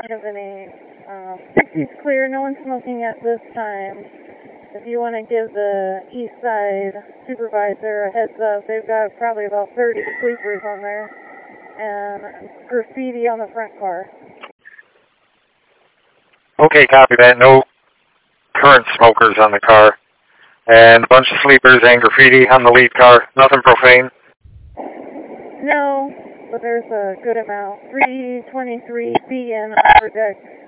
have any. It's clear, no one's smoking at this time. If you want to give the east side supervisor a heads up, they've got probably about 30 sleepers on there and graffiti on the front car. Okay, copy that. No current smokers on the car. And a bunch of sleepers and graffiti on the lead car. Nothing profane? No, but there's a good amount. 323 BN upper deck.